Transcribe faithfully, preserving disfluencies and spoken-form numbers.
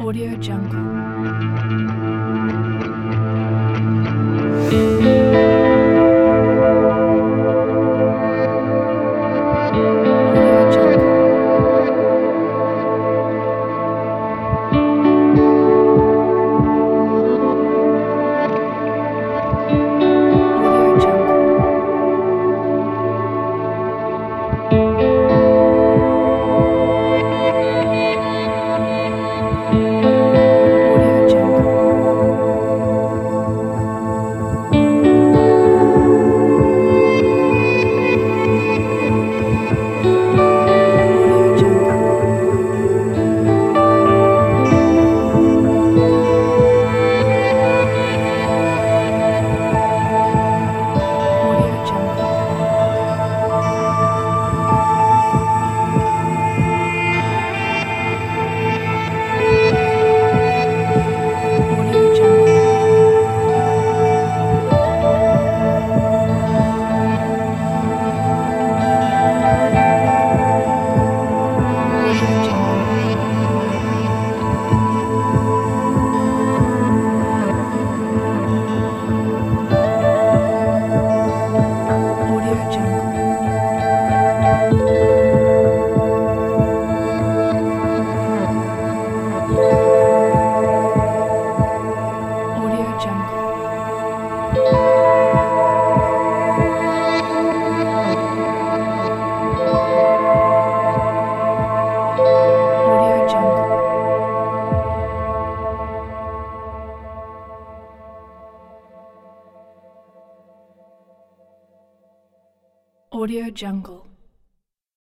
Audio Jungle. Audio Jungle. Audio Jungle. Audio Jungle. Audio Jungle. Audio Jungle. Audio Jungle. Audio Jungle. Audio Jungle. Audio Jungle. Audio Jungle. Audio Jungle.